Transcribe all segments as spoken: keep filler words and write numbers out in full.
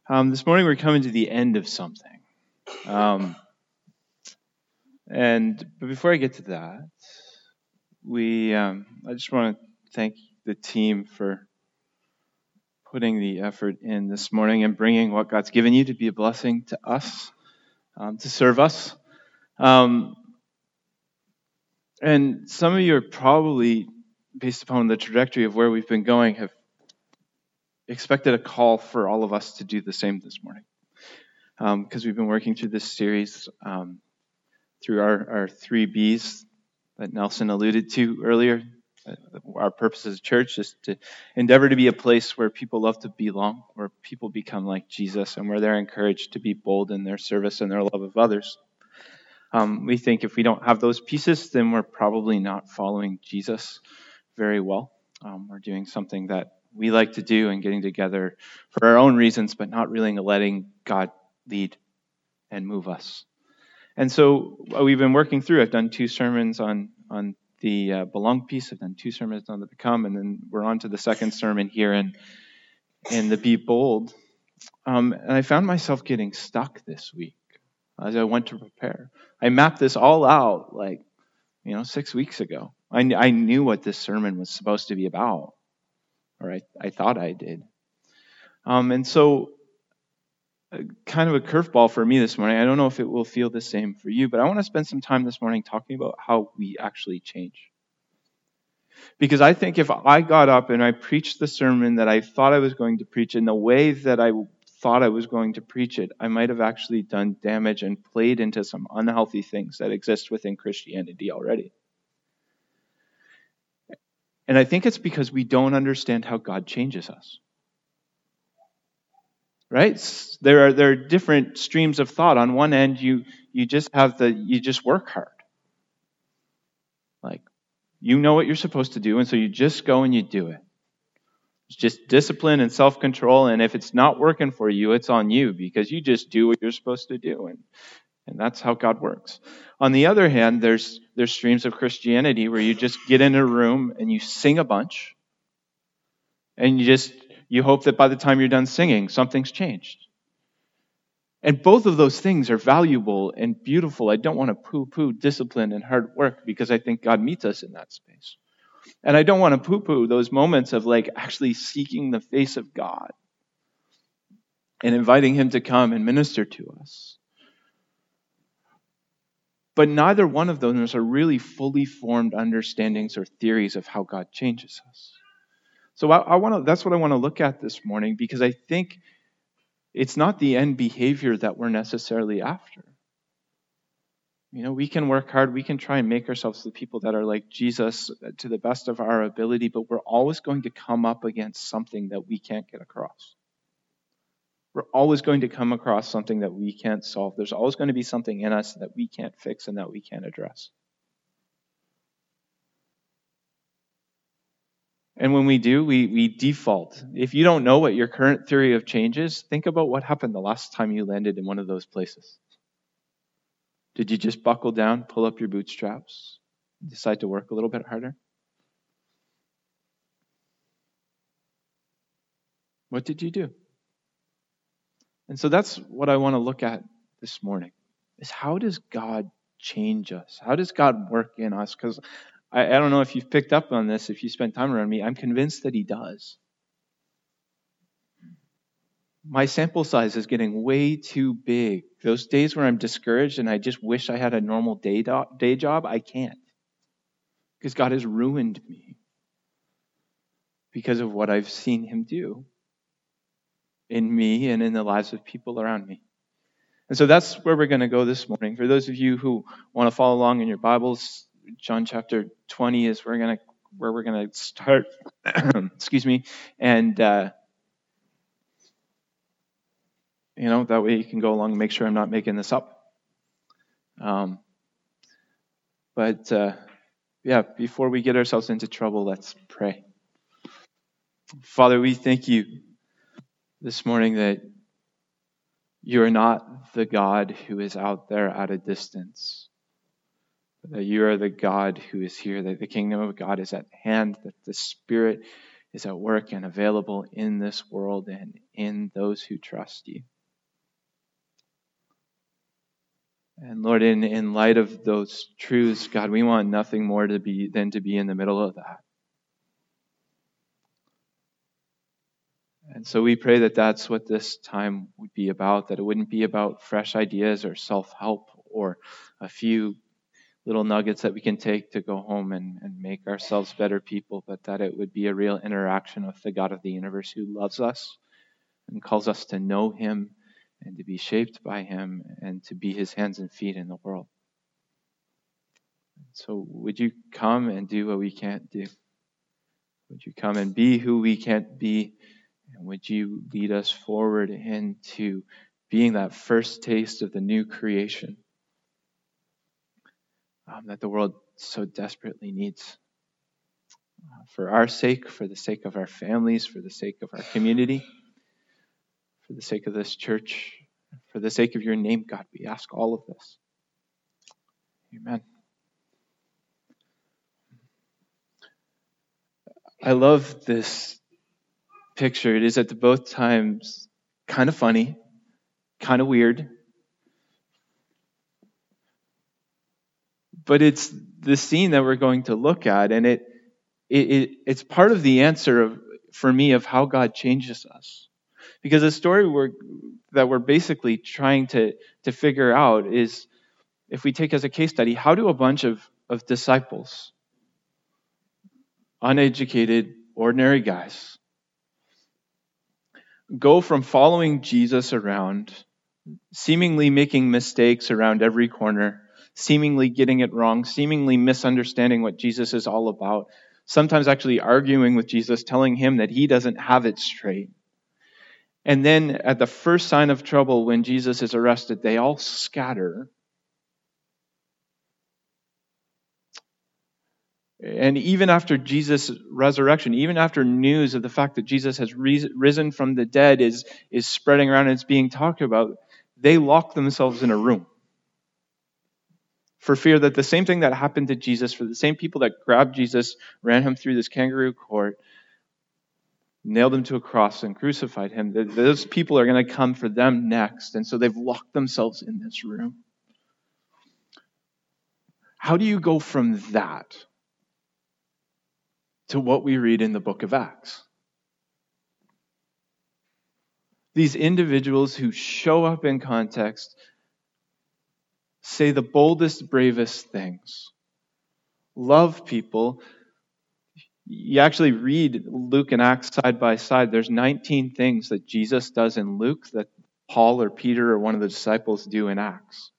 Um, this morning we're coming to the end of something. Um, and but before I get to that, we um, I just want to thank the team for putting the effort in this morning and bringing what God's given you to be a blessing to us, um, to serve us. Um, and some of you are probably, based upon the trajectory of where we've been going, have expected a call for all of us to do the same this morning. Because um, we've been working through this series um, through our, our three B's that Nelson alluded to earlier. Our purpose as a church is to endeavor to be a place where people love to belong, where people become like Jesus, and where they're encouraged to be bold in their service and their love of others. Um, we think if we don't have those pieces, then we're probably not following Jesus very well. Um, we're doing something that we like to do and getting together for our own reasons, but not really letting God lead and move us. And so we've been working through. I've done two sermons on on the uh, belong piece. I've done two sermons on the become, and then we're on to the second sermon here in in the be bold. Um, and I found myself getting stuck this week as I went to prepare. I mapped this all out like, you know, six weeks ago. I, I knew what this sermon was supposed to be about, or I, I thought I did. Um, and so kind of a curveball for me this morning. I don't know if it will feel the same for you, but I want to spend some time this morning talking about how we actually change. Because I think if I got up and I preached the sermon that I thought I was going to preach in the way that I thought I was going to preach it, I might have actually done damage and played into some unhealthy things that exist within Christianity already. And I think it's because we don't understand how God changes us. Right? There are there are different streams of thought. On one end, you you just have the you just work hard. Like, you know what you're supposed to do, and so you just go and you do it. It's just discipline and self-control, and if it's not working for you, it's on you because you just do what you're supposed to do, and and that's how God works. On the other hand, there's there's streams of Christianity where you just get in a room and you sing a bunch, and you just you hope that by the time you're done singing, something's changed. And both of those things are valuable and beautiful. I don't want to poo-poo discipline and hard work because I think God meets us in that space. And I don't want to poo-poo those moments of like actually seeking the face of God and inviting Him to come and minister to us. But neither one of those are really fully formed understandings or theories of how God changes us. So I, I want to. That's what I want to look at this morning, because I think it's not the end behavior that we're necessarily after. You know, we can work hard, we can try and make ourselves the people that are like Jesus to the best of our ability, but we're always going to come up against something that we can't get across. We're always going to come across something that we can't solve. There's always going to be something in us that we can't fix and that we can't address. And when we do, we, we default. If you don't know what your current theory of change is, think about what happened the last time you landed in one of those places. Did you just buckle down, pull up your bootstraps, decide to work a little bit harder? What did you do? And so that's what I want to look at this morning, is how does God change us? How does God work in us? Because I, I don't know if you've picked up on this, if you spend time around me, I'm convinced that He does. My sample size is getting way too big. Those days where I'm discouraged and I just wish I had a normal day, do- day job, I can't. Because God has ruined me because of what I've seen Him do in me and in the lives of people around me. And so that's where we're going to go this morning. For those of you who want to follow along in your Bibles, John chapter twenty is where we're going to where we're going to start. Excuse me, and uh, you know, that way you can go along and make sure I'm not making this up. Um, but uh, yeah, before we get ourselves into trouble, let's pray. Father, we thank you this morning that you are not the God who is out there at a distance, but that you are the God who is here, that the kingdom of God is at hand, that the Spirit is at work and available in this world and in those who trust you. And Lord, in, in light of those truths, God, we want nothing more to be than to be in the middle of that. And so we pray that that's what this time would be about, that it wouldn't be about fresh ideas or self-help or a few little nuggets that we can take to go home and, and make ourselves better people, but that it would be a real interaction with the God of the universe who loves us and calls us to know him and to be shaped by him and to be his hands and feet in the world. So would you come and do what we can't do? Would you come and be who we can't be? And would you lead us forward into being that first taste of the new creation um, that the world so desperately needs? Uh, for our sake, for the sake of our families, for the sake of our community, for the sake of this church, for the sake of your name, God, we ask all of this. Amen. I love this picture. It is at both times kind of funny, kind of weird, but it's the scene that we're going to look at, and it, it, it it's part of the answer of, for me, of how God changes us. Because the story we're, that we're basically trying to, to figure out is, if we take as a case study, how do a bunch of, of disciples, uneducated, ordinary guys, go from following Jesus around, seemingly making mistakes around every corner, seemingly getting it wrong, seemingly misunderstanding what Jesus is all about, sometimes actually arguing with Jesus, telling him that he doesn't have it straight. And then at the first sign of trouble, when Jesus is arrested, they all scatter. And even after Jesus' resurrection, even after news of the fact that Jesus has risen from the dead is, is spreading around and it's being talked about, they lock themselves in a room for fear that the same thing that happened to Jesus, for the same people that grabbed Jesus, ran him through this kangaroo court, nailed him to a cross and crucified him, that those people are going to come for them next. And so they've locked themselves in this room. How do you go from that to what we read in the book of Acts? These individuals who show up in context, say the boldest, bravest things, love people. You actually read Luke and Acts side by side. There's nineteen things that Jesus does in Luke that Paul or Peter or one of the disciples do in Acts.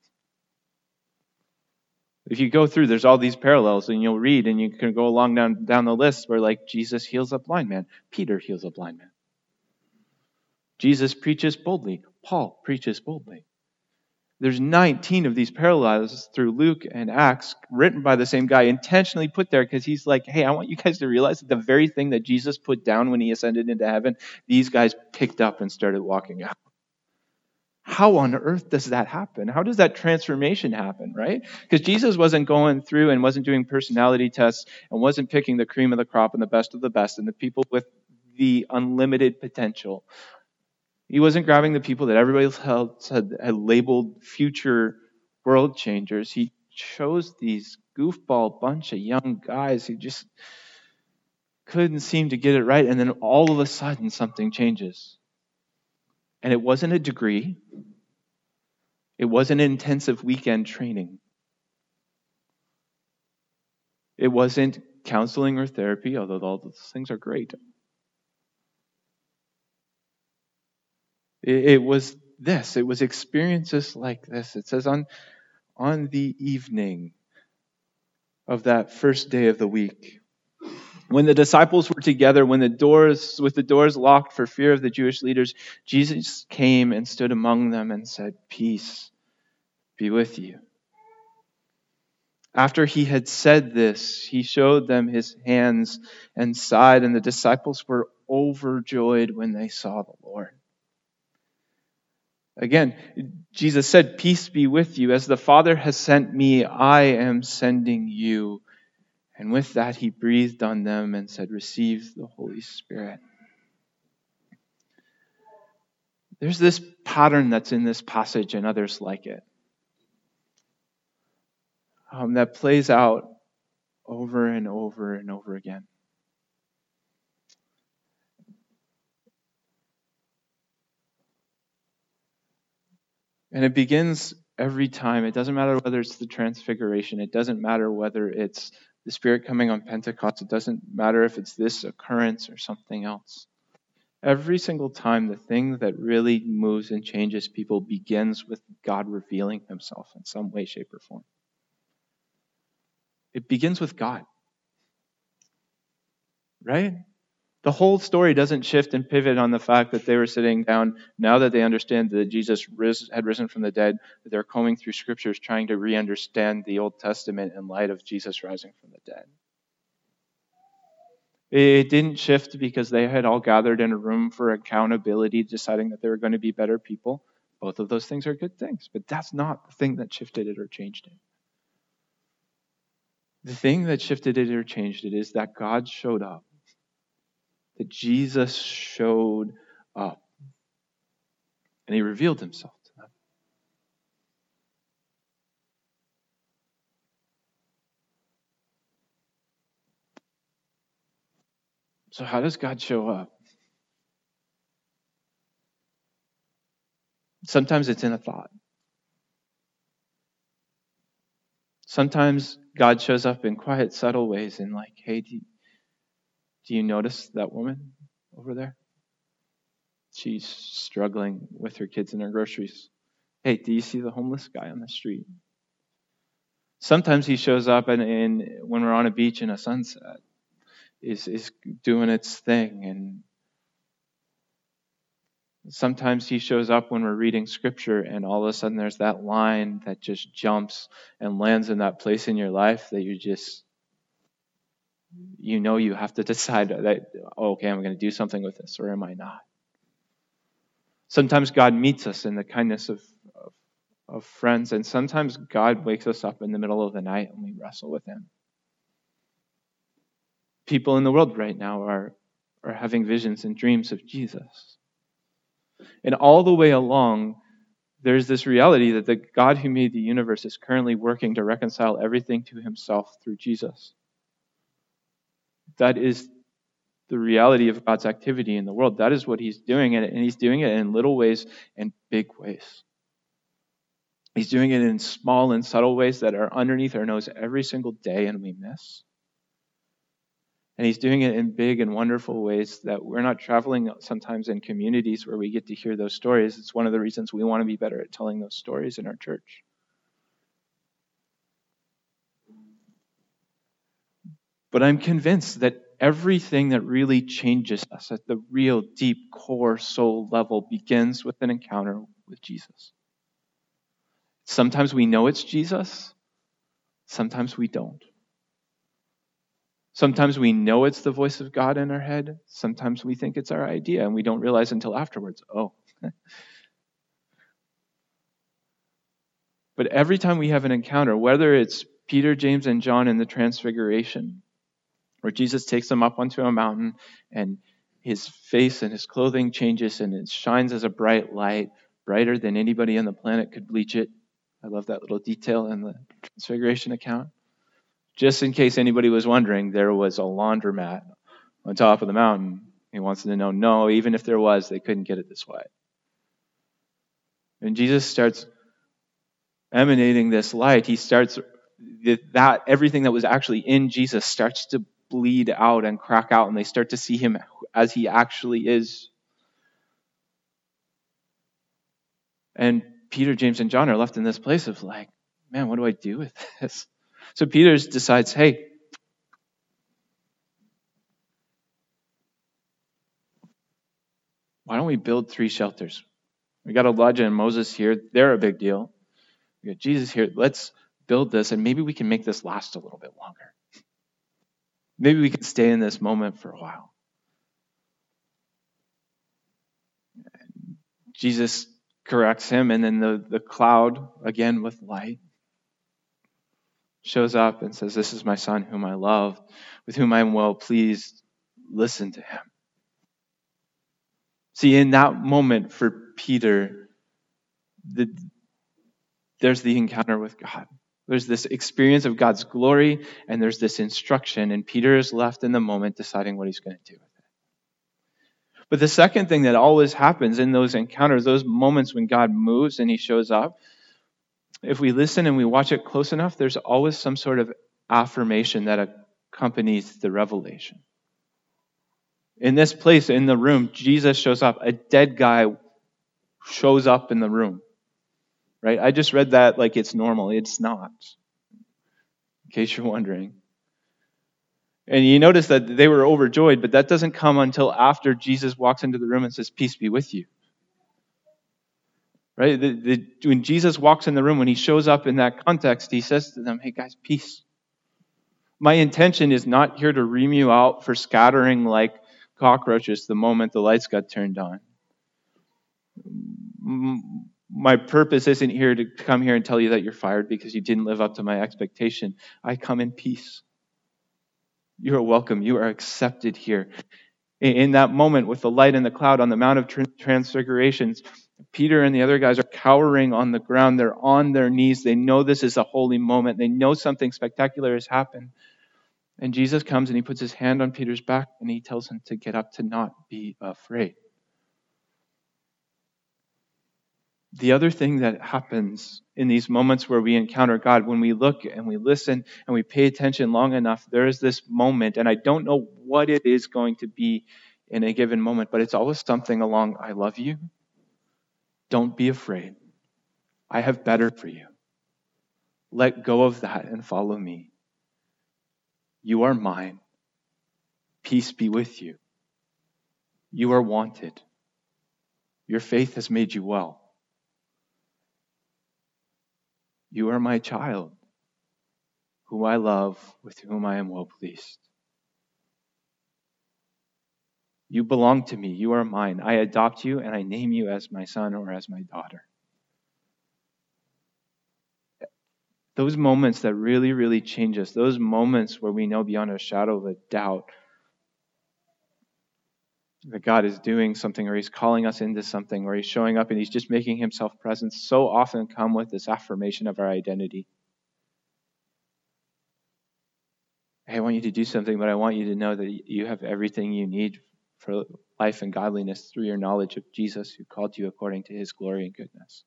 If you go through, there's all these parallels, and you'll read, and you can go along down, down the list where, like, Jesus heals a blind man. Peter heals a blind man. Jesus preaches boldly. Paul preaches boldly. There's nineteen of these parallels through Luke and Acts written by the same guy, intentionally put there because he's like, hey, I want you guys to realize that the very thing that Jesus put down when he ascended into heaven, these guys picked up and started walking out. How on earth does that happen? How does that transformation happen, right? Because Jesus wasn't going through and wasn't doing personality tests and wasn't picking the cream of the crop and the best of the best and the people with the unlimited potential. He wasn't grabbing the people that everybody else had, had labeled future world changers. He chose these goofball bunch of young guys who just couldn't seem to get it right. And then all of a sudden something changes. And it wasn't a degree. It wasn't an intensive weekend training. It wasn't counseling or therapy, although all those things are great. It, it was this. It was experiences like this. It says on, on the evening of that first day of the week, when the disciples were together, when the doors, with the doors locked for fear of the Jewish leaders, Jesus came and stood among them and said, "Peace be with you." After he had said this, he showed them his hands and side, and the disciples were overjoyed when they saw the Lord. Again, Jesus said, "Peace be with you. As the Father has sent me, I am sending you." And with that, he breathed on them and said, "Receive the Holy Spirit." There's this pattern that's in this passage and others like it um, that plays out over and over and over again. And it begins every time. It doesn't matter whether it's the Transfiguration. It doesn't matter whether it's the Spirit coming on Pentecost. It doesn't matter if it's this occurrence or something else. Every single time, the thing that really moves and changes people begins with God revealing himself in some way, shape, or form. It begins with God. Right? The whole story doesn't shift and pivot on the fact that they were sitting down, now that they understand that Jesus ris- had risen from the dead, that they're combing through scriptures trying to re-understand the Old Testament in light of Jesus rising from the dead. It didn't shift because they had all gathered in a room for accountability, deciding that they were going to be better people. Both of those things are good things, but that's not the thing that shifted it or changed it. The thing that shifted it or changed it is that God showed up, that Jesus showed up, and he revealed himself to them. So how does God show up? Sometimes it's in a thought. Sometimes God shows up in quiet, subtle ways and like, hey, do you, do you notice that woman over there? She's struggling with her kids and her groceries. Hey, do you see the homeless guy on the street? Sometimes he shows up and, and when we're on a beach in a sunset, is is doing its thing. And sometimes he shows up when we're reading scripture and all of a sudden there's that line that just jumps and lands in that place in your life that you just, you know, you have to decide that, oh, okay, I'm going to do something with this, or am I not? Sometimes God meets us in the kindness of, of, of friends, and sometimes God wakes us up in the middle of the night and we wrestle with him. People in the world right now are, are having visions and dreams of Jesus. And all the way along, there's this reality that the God who made the universe is currently working to reconcile everything to himself through Jesus. That is the reality of God's activity in the world. That is what he's doing, and he's doing it in little ways and big ways. He's doing it in small and subtle ways that are underneath our nose every single day and we miss. And he's doing it in big and wonderful ways that we're not traveling sometimes in communities where we get to hear those stories. It's one of the reasons we want to be better at telling those stories in our church. But I'm convinced that everything that really changes us at the real deep core soul level begins with an encounter with Jesus. Sometimes we know it's Jesus. Sometimes we don't. Sometimes we know it's the voice of God in our head. Sometimes we think it's our idea and we don't realize until afterwards, oh. But every time we have an encounter, whether it's Peter, James, and John in the Transfiguration, where Jesus takes them up onto a mountain and his face and his clothing changes and it shines as a bright light, brighter than anybody on the planet could bleach it. I love that little detail in the Transfiguration account. Just in case anybody was wondering, there was a laundromat on top of the mountain. He wants them to know, no, even if there was, they couldn't get it this way. And Jesus starts emanating this light. He starts, that everything that was actually in Jesus starts to bleed out and crack out, and they start to see him as he actually is. And Peter, James, and John are left in this place of like, man, what do I do with this? So Peter decides, hey, why don't we build three shelters? We got Elijah and Moses here. They're a big deal. We got Jesus here. Let's build this, and maybe we can make this last a little bit longer. Maybe we can stay in this moment for a while. Jesus corrects him, and then the, the cloud, again with light. shows up and says, "This is my son whom I love, with whom I am well pleased. Listen to him." See, in that moment for Peter, the, there's the encounter with God. There's this experience of God's glory, and there's this instruction, and Peter is left in the moment deciding what he's going to do with it. But the second thing that always happens in those encounters, those moments when God moves and he shows up, if we listen and we watch it close enough, there's always some sort of affirmation that accompanies the revelation. In this place, in the room, Jesus shows up. A dead guy shows up in the room. Right? I just read that like it's normal. It's not. In case you're wondering. And you notice that they were overjoyed, but that doesn't come until after Jesus walks into the room and says, "Peace be with you." Right? The, the, when Jesus walks in the room, when he shows up in that context, he says to them, "Hey guys, peace. My intention is not here to ream you out for scattering like cockroaches the moment the lights got turned on. My purpose isn't here to come here and tell you that you're fired because you didn't live up to my expectation. I come in peace. You are welcome. You are accepted here." In that moment with the light and the cloud on the Mount of Transfigurations, Peter and the other guys are cowering on the ground. They're on their knees. They know this is a holy moment. They know something spectacular has happened. And Jesus comes and he puts his hand on Peter's back and he tells him to get up, to not be afraid. The other thing that happens in these moments where we encounter God, when we look and we listen and we pay attention long enough, there is this moment, and I don't know what it is going to be in a given moment, but it's always something along, "I love you. Don't be afraid. I have better for you. Let go of that and follow me. You are mine. Peace be with you. You are wanted. Your faith has made you well. You are my child, whom I love, with whom I am well pleased. You belong to me. You are mine. I adopt you and I name you as my son or as my daughter." Those moments that really, really change us, those moments where we know beyond a shadow of a doubt that God is doing something, or he's calling us into something, or he's showing up and he's just making himself present, so often come with this affirmation of our identity. "Hey, I want you to do something, but I want you to know that you have everything you need for life and godliness through your knowledge of Jesus, who called you according to his glory and goodness."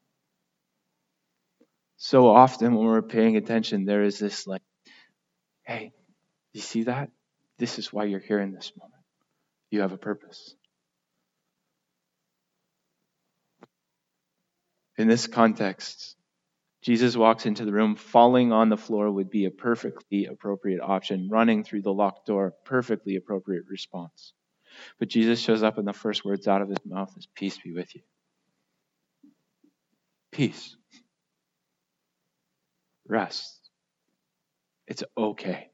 So often when we're paying attention, there is this like, "Hey, you see that? This is why you're here in this moment. You have a purpose." In this context, Jesus walks into the room. Falling on the floor would be a perfectly appropriate option. Running through the locked door, perfectly appropriate response. But Jesus shows up and the first words out of his mouth is, "Peace be with you." Peace. Rest. It's okay.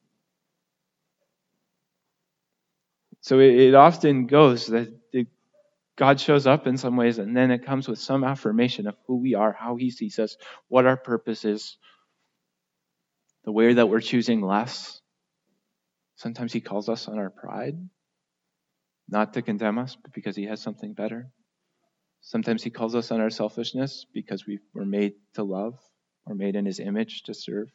So it, it often goes that it, God shows up in some ways, and then it comes with some affirmation of who we are, how he sees us, what our purpose is, the way that we're choosing less. Sometimes he calls us on our pride, not to condemn us, but because he has something better. Sometimes he calls us on our selfishness because we were made to love, or made in his image to serve.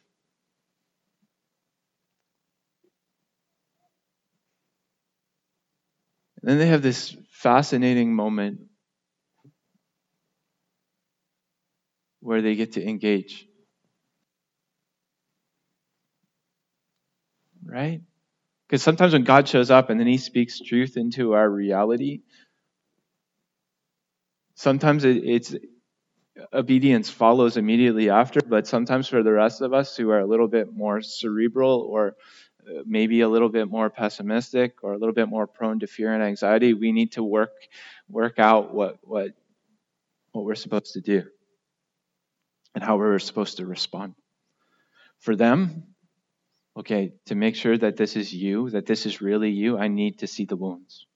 And then they have this fascinating moment where they get to engage. Right? Because sometimes when God shows up and then he speaks truth into our reality, sometimes it, it's obedience follows immediately after, but sometimes for the rest of us who are a little bit more cerebral, or maybe a little bit more pessimistic, or a little bit more prone to fear and anxiety, we need to work work out what what what we're supposed to do and how we're supposed to respond. For them, okay, to make sure that this is you, that this is really you, I need to see the wounds.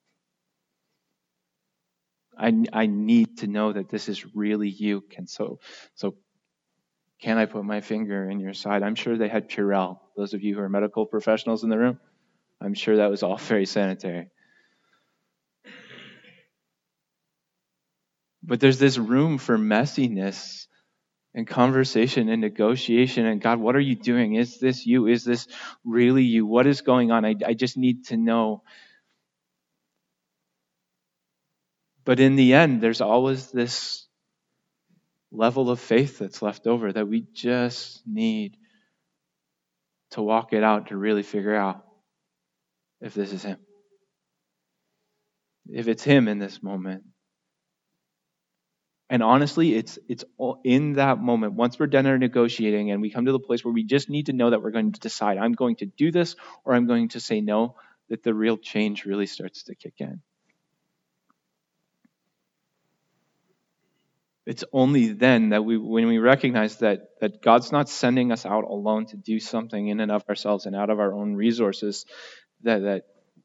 I, I need to know that this is really you. Can so so Can I put my finger in your side? I'm sure they had Purell. Those of you who are medical professionals in the room, I'm sure that was all very sanitary. But there's this room for messiness and conversation and negotiation. And God, what are you doing? Is this you? Is this really you? What is going on? I, I just need to know. But in the end, there's always this level of faith that's left over that we just need to walk it out to really figure out if this is him. If it's him in this moment. And honestly, it's it's all in that moment, once we're done our negotiating and we come to the place where we just need to know that we're going to decide, I'm going to do this or I'm going to say no, that the real change really starts to kick in. It's only then that we, when we recognize that, that God's not sending us out alone to do something in and of ourselves and out of our own resources, that, that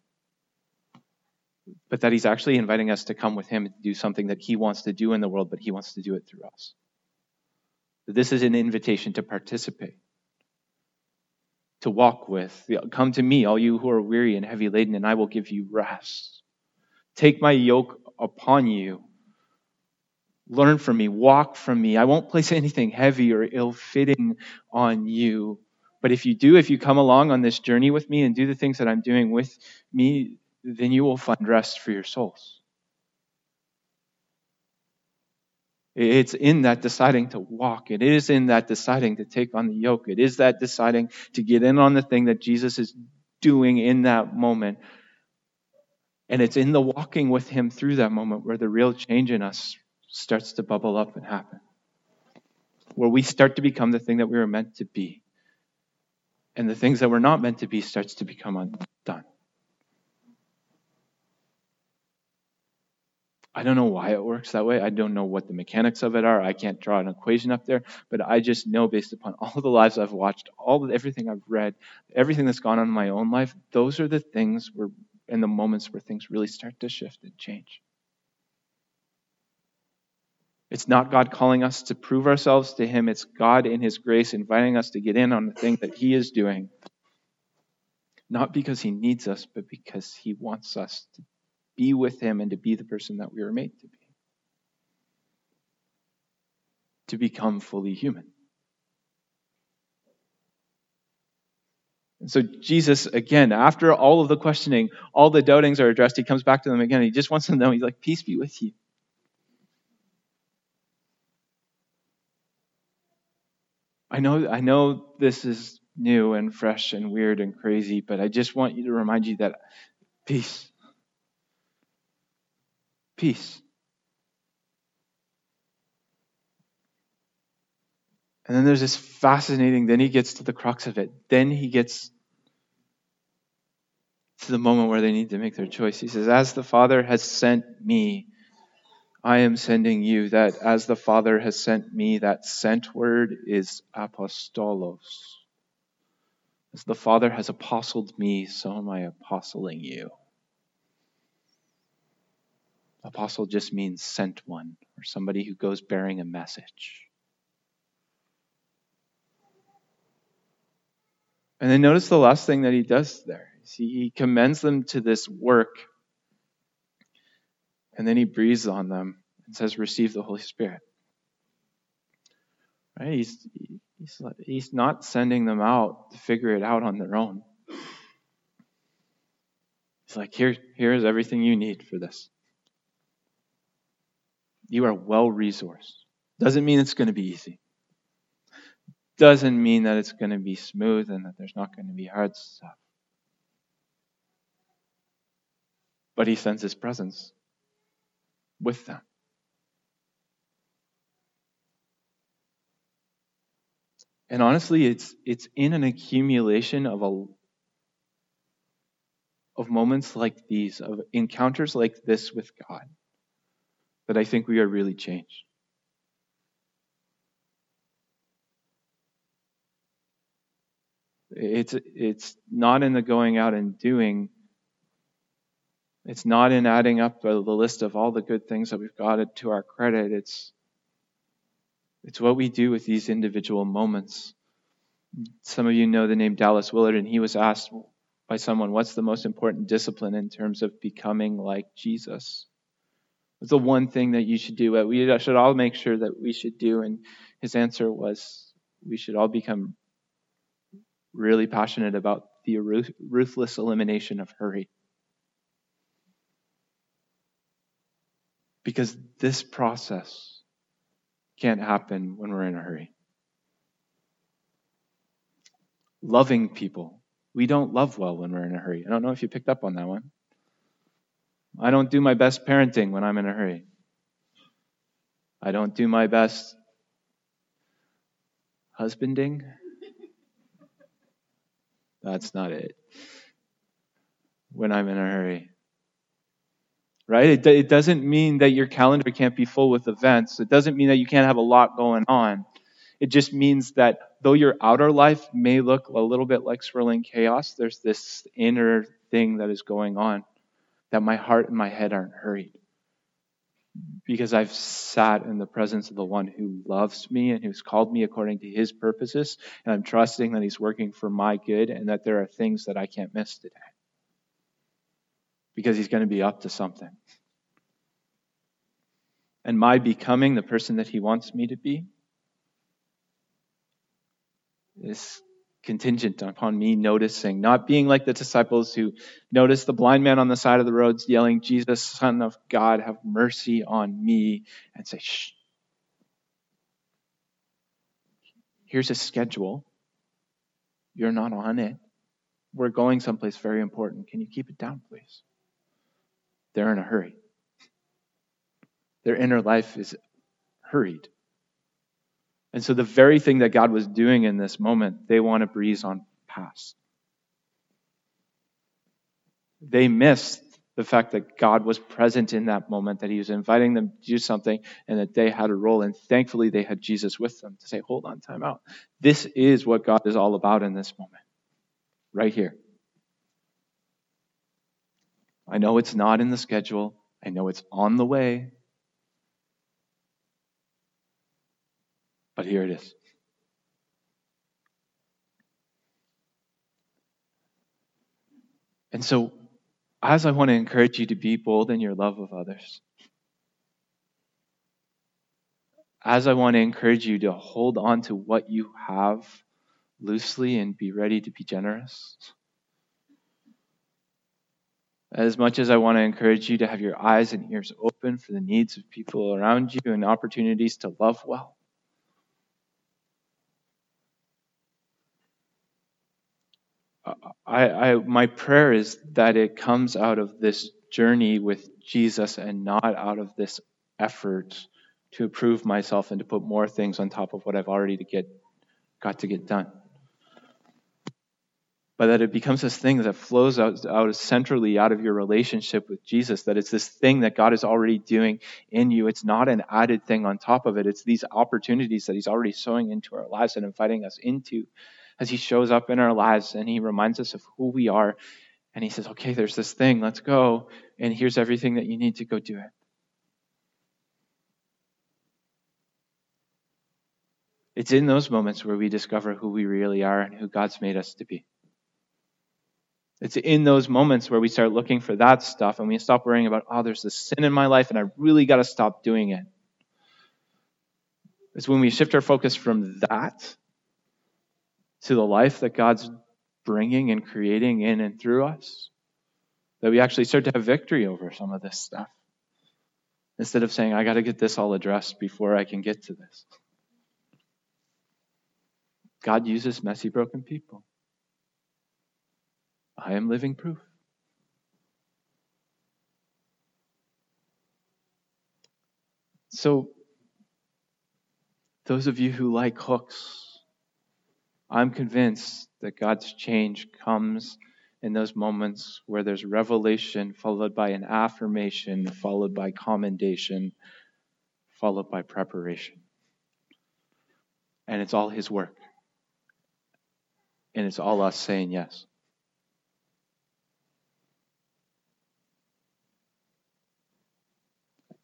but that he's actually inviting us to come with him and do something that he wants to do in the world, but he wants to do it through us. This is an invitation to participate, to walk with. Come to me, all you who are weary and heavy laden, and I will give you rest. Take my yoke upon you. Learn from me, walk from me. I won't place anything heavy or ill-fitting on you. But if you do, if you come along on this journey with me and do the things that I'm doing with me, then you will find rest for your souls. It's in that deciding to walk. It is in that deciding to take on the yoke. It is that deciding to get in on the thing that Jesus is doing in that moment. And it's in the walking with him through that moment where the real change in us starts to bubble up and happen. Where we start to become the thing that we were meant to be. And the things that we're not meant to be starts to become undone. I don't know why it works that way. I don't know what the mechanics of it are. I can't draw an equation up there. But I just know, based upon all the lives I've watched, all the, everything I've read, everything that's gone on in my own life, those are the things where, in the moments where things really start to shift and change. It's not God calling us to prove ourselves to him. It's God in his grace inviting us to get in on the thing that he is doing. Not because he needs us, but because he wants us to be with him and to be the person that we were made to be. To become fully human. And so Jesus, again, after all of the questioning, all the doubtings are addressed, he comes back to them again. He just wants them to know, he's like, peace be with you. I know, I know this is new and fresh and weird and crazy, but I just want you to remind you that peace. Peace. And then there's this fascinating, then he gets to the crux of it. Then he gets to the moment where they need to make their choice. He says, as the Father has sent me, I am sending you. That as the Father has sent me, that sent word is apostolos. As the Father has apostled me, so am I apostling you. Apostle just means sent one, or somebody who goes bearing a message. And then notice the last thing that he does there. See, he commends them to this work, and then he breathes on them and says, receive the Holy Spirit. Right? He's, he's, he's not sending them out to figure it out on their own. He's like, here, here is everything you need for this. You are well-resourced. Doesn't mean it's going to be easy. Doesn't mean that it's going to be smooth and that there's not going to be hard stuff. But he sends his presence with them. And honestly, it's it's in an accumulation of a of moments like these, of encounters like this with God, that I think we are really changed. It's it's not in the going out and doing. It's not in adding up the list of all the good things that we've got to our credit. It's It's what we do with these individual moments. Some of you know the name Dallas Willard, and he was asked by someone, what's the most important discipline in terms of becoming like Jesus? What's the one thing that you should do, what we should all make sure that we should do? And his answer was, we should all become really passionate about the ruthless elimination of hurry. Because this process can't happen when we're in a hurry. Loving people. We don't love well when we're in a hurry. I don't know if you picked up on that one. I don't do my best parenting when I'm in a hurry. I don't do my best husbanding. That's not it. When I'm in a hurry. Right? It, it doesn't mean that your calendar can't be full with events. It doesn't mean that you can't have a lot going on. It just means that though your outer life may look a little bit like swirling chaos, there's this inner thing that is going on, that my heart and my head aren't hurried. Because I've sat in the presence of the one who loves me and who's called me according to his purposes, and I'm trusting that he's working for my good and that there are things that I can't miss today. Because he's going to be up to something. And my becoming the person that he wants me to be is contingent upon me noticing, not being like the disciples who noticed the blind man on the side of the roads yelling, Jesus, Son of God, have mercy on me, and say, shh. Here's a schedule. You're not on it. We're going someplace very important. Can you keep it down, please? They're in a hurry. Their inner life is hurried. And so the very thing that God was doing in this moment, they want to breeze on past. They missed the fact that God was present in that moment, that he was inviting them to do something, and that they had a role. And thankfully, they had Jesus with them to say, hold on, time out. This is what God is all about in this moment, right here. I know it's not in the schedule. I know it's on the way. But here it is. And so, as I want to encourage you to be bold in your love of others, as I want to encourage you to hold on to what you have loosely and be ready to be generous, as much as I want to encourage you to have your eyes and ears open for the needs of people around you and opportunities to love well, I, I, my prayer is that it comes out of this journey with Jesus and not out of this effort to prove myself and to put more things on top of what I've already to get, got to get done. But that it becomes this thing that flows out, out centrally out of your relationship with Jesus, that it's this thing that God is already doing in you. It's not an added thing on top of it. It's these opportunities that he's already sowing into our lives and inviting us into as he shows up in our lives and he reminds us of who we are. And he says, okay, there's this thing, let's go. And here's everything that you need to go do it. It's in those moments where we discover who we really are and who God's made us to be. It's in those moments where we start looking for that stuff and we stop worrying about, oh, there's this sin in my life and I really got to stop doing it. It's when we shift our focus from that to the life that God's bringing and creating in and through us that we actually start to have victory over some of this stuff. Instead of saying, I got to get this all addressed before I can get to this. God uses messy, broken people. I am living proof. So, those of you who like hooks, I'm convinced that God's change comes in those moments where there's revelation followed by an affirmation, followed by commendation, followed by preparation. And it's all his work. And it's all us saying yes.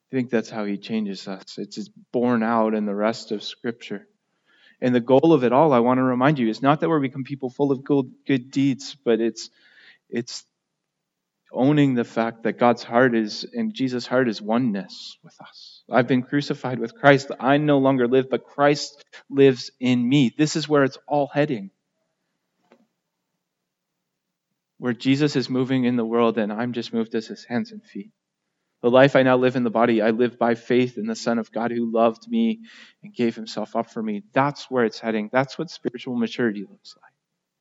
I think that's how he changes us. It's just borne out in the rest of Scripture. And the goal of it all, I want to remind you, is not that we become people full of good, good deeds, but it's it's owning the fact that God's heart is, and Jesus' heart is oneness with us. I've been crucified with Christ. I no longer live, but Christ lives in me. This is where it's all heading. Where Jesus is moving in the world and I'm just moved as his hands and feet. The life I now live in the body, I live by faith in the Son of God who loved me and gave himself up for me. That's where it's heading. That's what spiritual maturity looks like.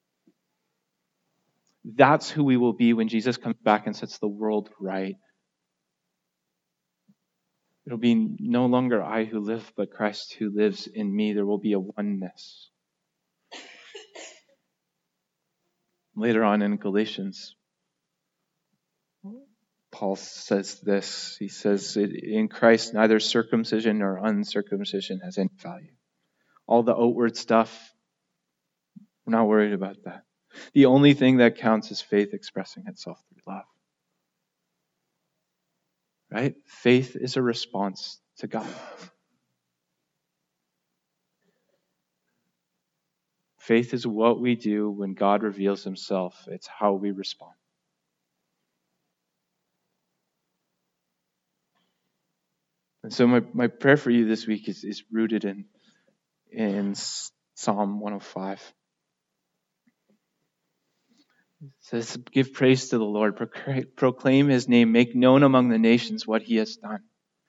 That's who we will be when Jesus comes back and sets the world right. It'll be no longer I who live, but Christ who lives in me. There will be a oneness. Later on in Galatians, Paul says this. He says, in Christ, neither circumcision nor uncircumcision has any value. All the outward stuff, we're not worried about that. The only thing that counts is faith expressing itself through love. Right? Faith is a response to God. Faith is what we do when God reveals himself. It's how we respond. And so my, my prayer for you this week is, is rooted in, in Psalm one oh five. It says, give praise to the Lord, proclaim his name, make known among the nations what he has done.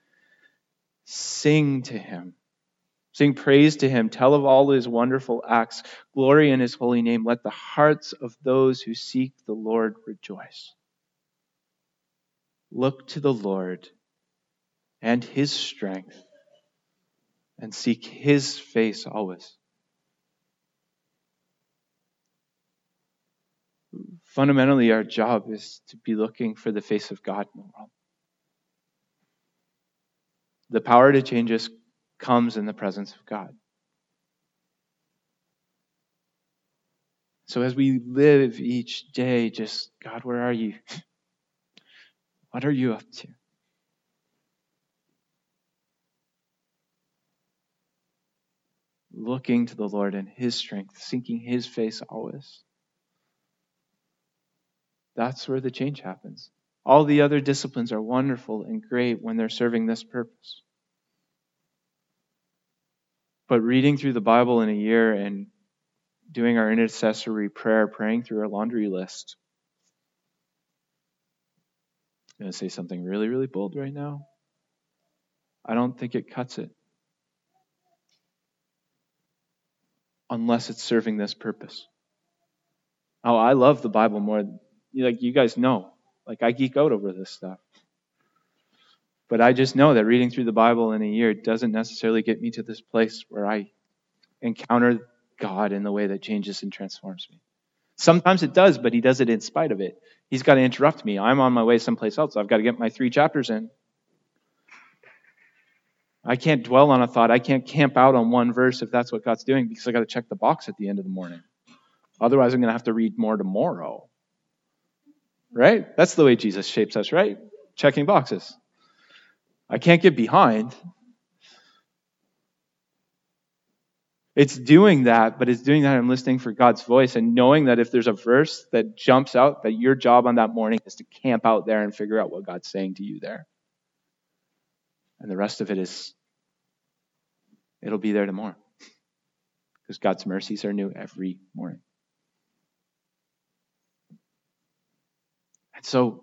Sing to him. Sing praise to him. Tell of all his wonderful acts. Glory in his holy name. Let the hearts of those who seek the Lord rejoice. Look to the Lord and his strength and seek his face always. Fundamentally, our job is to be looking for the face of God in the world. The power to change us comes in the presence of God. So as we live each day, just, God, where are you? What are you up to? Looking to the Lord and his strength, seeking his face always. That's where the change happens. All the other disciplines are wonderful and great when they're serving this purpose. But reading through the Bible in a year and doing our intercessory prayer, praying through our laundry list. I'm going to say something really, really bold right now. I don't think it cuts it. Unless it's serving this purpose. Oh, I love the Bible more. Like you guys know. Like I geek out over this stuff. But I just know that reading through the Bible in a year doesn't necessarily get me to this place where I encounter God in the way that changes and transforms me. Sometimes it does, but he does it in spite of it. He's got to interrupt me. I'm on my way someplace else. I've got to get my three chapters in. I can't dwell on a thought. I can't camp out on one verse if that's what God's doing because I got to check the box at the end of the morning. Otherwise, I'm going to have to read more tomorrow. Right? That's the way Jesus shapes us, right? Checking boxes. I can't get behind. It's doing that, but it's doing that I'm listening for God's voice and knowing that if there's a verse that jumps out, that your job on that morning is to camp out there and figure out what God's saying to you there. And the rest of it is, it'll be there tomorrow. Because God's mercies are new every morning. And so,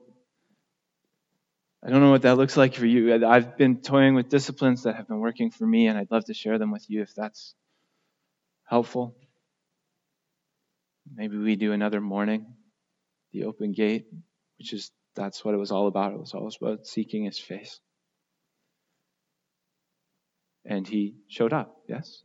I don't know what that looks like for you. I've been toying with disciplines that have been working for me, and I'd love to share them with you if that's helpful. Maybe we do another morning, the open gate, which is, that's what it was all about. It was all about seeking his face. And he showed up, yes?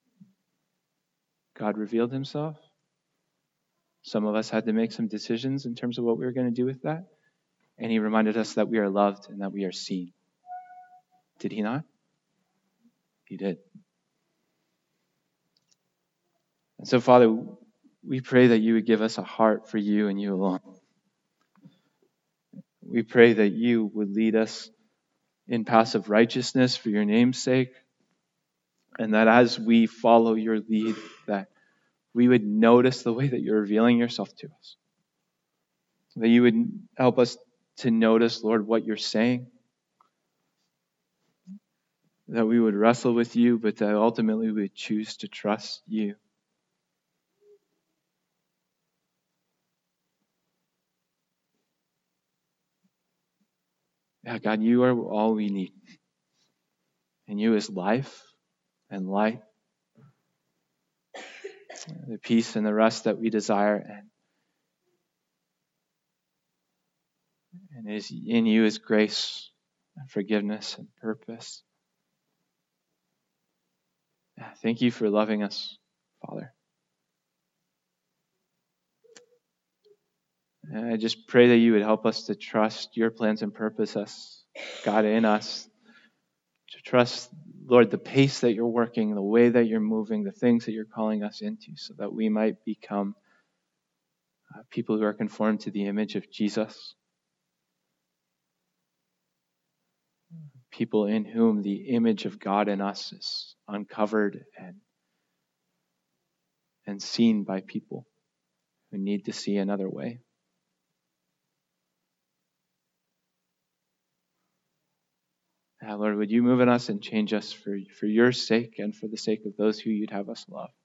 God revealed himself. Some of us had to make some decisions in terms of what we were going to do with that. And he reminded us that we are loved and that we are seen. Did he not? He did. And so, Father, we pray that you would give us a heart for you and you alone. We pray that you would lead us in paths of righteousness for your name's sake. And that as we follow your lead, that we would notice the way that you're revealing yourself to us. That you would help us to notice, Lord, what you're saying. That we would wrestle with you, but that ultimately we would choose to trust you. Yeah, God, you are all we need. And you is life and light, the peace and the rest that we desire. And, and is in you is grace and forgiveness and purpose. Yeah, thank you for loving us, Father. And I just pray that you would help us to trust your plans and purposes, God, in us. To trust, Lord, the pace that you're working, the way that you're moving, the things that you're calling us into, so that we might become uh, people who are conformed to the image of Jesus. People in whom the image of God in us is uncovered and, and seen by people who need to see another way. Uh, Lord, would you move in us and change us for, for your sake and for the sake of those who you'd have us love.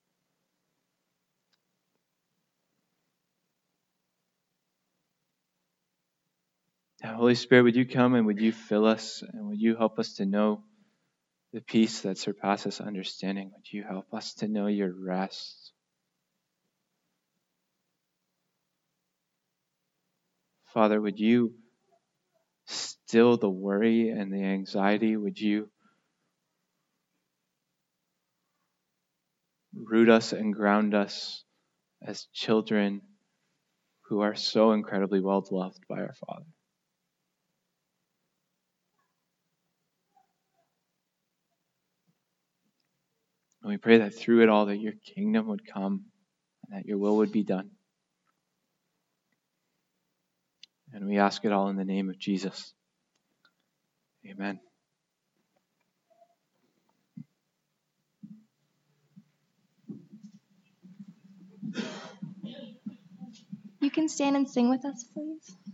Uh, Holy Spirit, would you come and would you fill us and would you help us to know the peace that surpasses understanding? Would you help us to know your rest? Father, would you still the worry and the anxiety? Would you root us and ground us as children who are so incredibly well loved by our Father? And we pray that through it all that your kingdom would come and that your will would be done. And we ask it all in the name of Jesus. Amen. You can stand and sing with us, please.